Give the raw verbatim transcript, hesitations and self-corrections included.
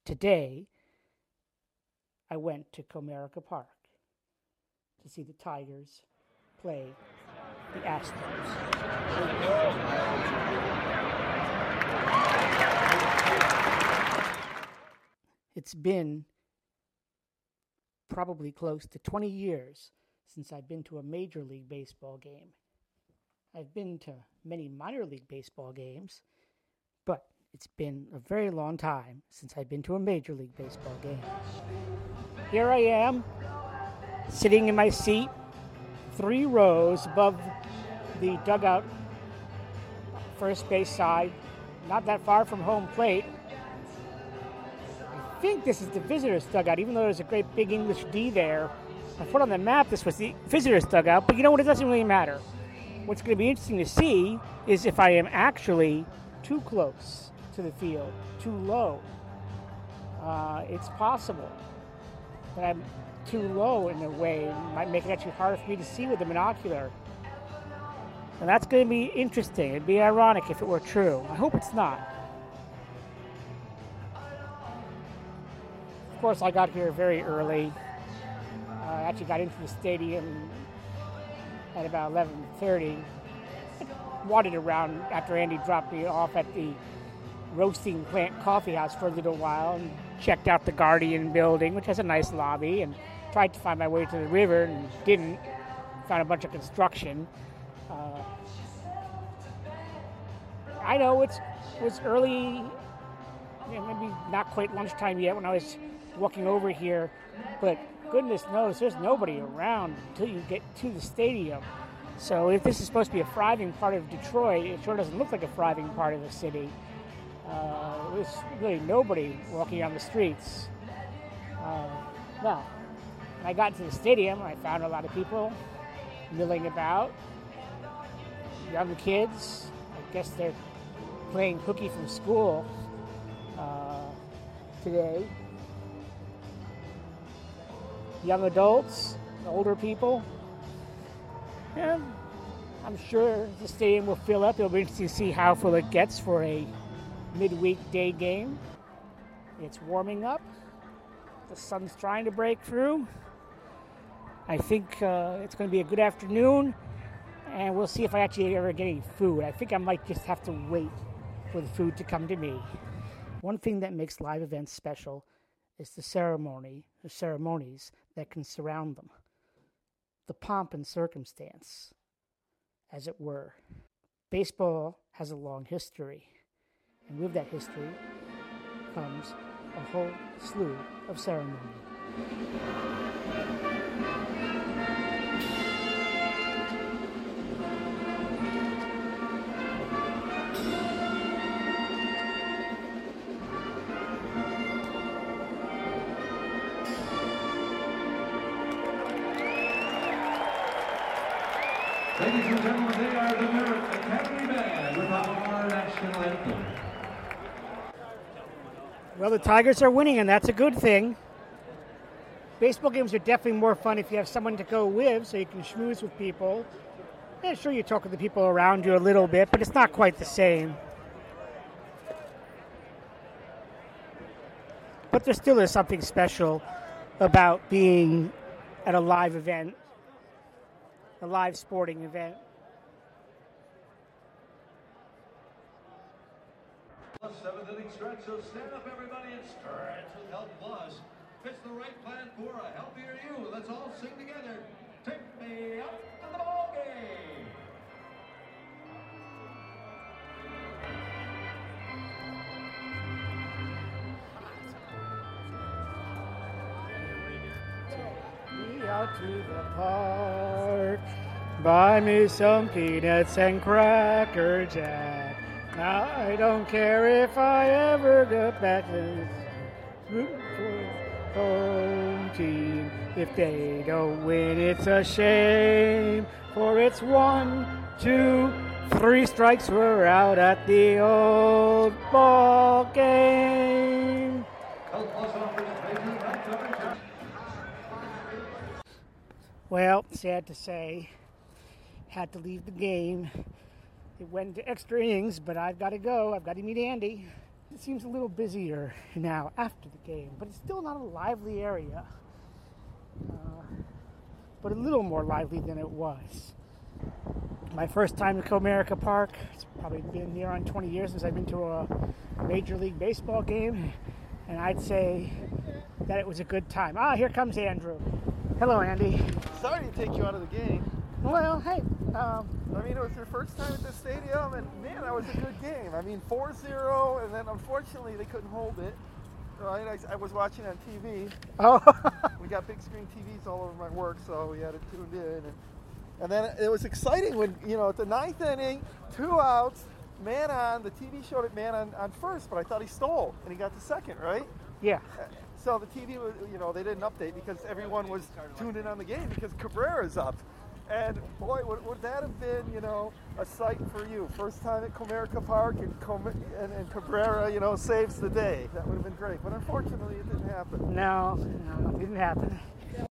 today I went to Comerica Park to see the Tigers play the Astros. It's been probably close to twenty years since I've been to a Major League Baseball game. I've been to many minor league baseball games, but it's been a very long time since I've been to a Major League Baseball game. Here I am, sitting in my seat, three rows above the dugout, first base side, not that far from home plate. I think this is the visitors' dugout, even though there's a great big English D there. I put on the map this was the visitors' dugout, but you know what? It doesn't really matter. What's going to be interesting to see is if I am actually too close to the field, too low. Uh, it's possible that I'm too low in a way. It might make it actually harder for me to see with the binocular. And that's going to be interesting. It'd be ironic if it were true. I hope it's not. Of course, I got here very early. Uh, I actually got into the stadium at about eleven thirty. Wandered around after Andy dropped me off at the Roasting Plant Coffee House for a little while and checked out the Guardian building, which has a nice lobby, and tried to find my way to the river and didn't. Found a bunch of construction. Uh, I know it's it was early, you know, maybe not quite lunchtime yet when I was walking over here, but goodness knows there's nobody around until you get to the stadium. So if this is supposed to be a thriving part of Detroit, it sure doesn't look like a thriving part of the city. Uh, there's really nobody walking on the streets. Uh, well, when I got to the stadium, I found a lot of people milling about, young kids. I guess they're playing hooky from school uh, today. Young adults, older people. Yeah, I'm sure the stadium will fill up. It'll be interesting to see how full it gets for a midweek day game. It's warming up. The sun's trying to break through. I think uh, it's going to be a good afternoon, and we'll see if I actually ever get any food. I think I might just have to wait for the food to come to me. One thing that makes live events special is the ceremony, the ceremonies that can surround them. The pomp and circumstance, as it were. Baseball has a long history, and with that history comes a whole slew of ceremony. Ladies and gentlemen, they are the Merit Academy Band with our national anthem. Well, the Tigers are winning, and that's a good thing. Baseball games are definitely more fun if you have someone to go with, so you can schmooze with people. Yeah, sure, you talk with the people around you a little bit, but it's not quite the same. But there still is something special about being at a live event. A live sporting event. Plus seventh inning stretch, so stand up everybody and stretch with Health Plus. It's the right plan for a healthier you. Let's all sing together. Take me up to the ball game. Take me out to the park. Buy me some peanuts and Cracker Jack. Now I don't care if I ever get back to root for home team. If they don't win, it's a shame. For it's one, two, three strikes, we're out at the old ball game. Well, sad to say, had to leave the game. It went to extra innings, but I've got to go. I've got to meet Andy. it seems a little busier now after the game, but it's still not a lively area. Uh, but a little more lively than it was. My first time to Comerica Park, it's probably been near on twenty years since I've been to a Major League Baseball game, and I'd say that it was a good time. Ah, here comes Andrew. Hello, Andy. Sorry to take you out of the game. Well, hey. Um, I mean, it was your first time at the stadium, and man, that was a good game. I mean, four zero, and then unfortunately they couldn't hold it. Right? I, I was watching on T V. oh. We got big screen T Vs all over my work, so we had it tuned in. And, and then it was exciting when, you know, at the ninth inning, two outs, man on. The T V showed it man on, on first, but I thought he stole, and he got to second, right? Yeah. So the T V was, you know, they didn't update because everyone was tuned in on the game because Cabrera's up. And boy, would, would that have been, you know, a sight for you. First time at Comerica Park, and, Com- and, and Cabrera, you know, saves the day. That would have been great. But unfortunately, it didn't happen. No, no, it didn't happen.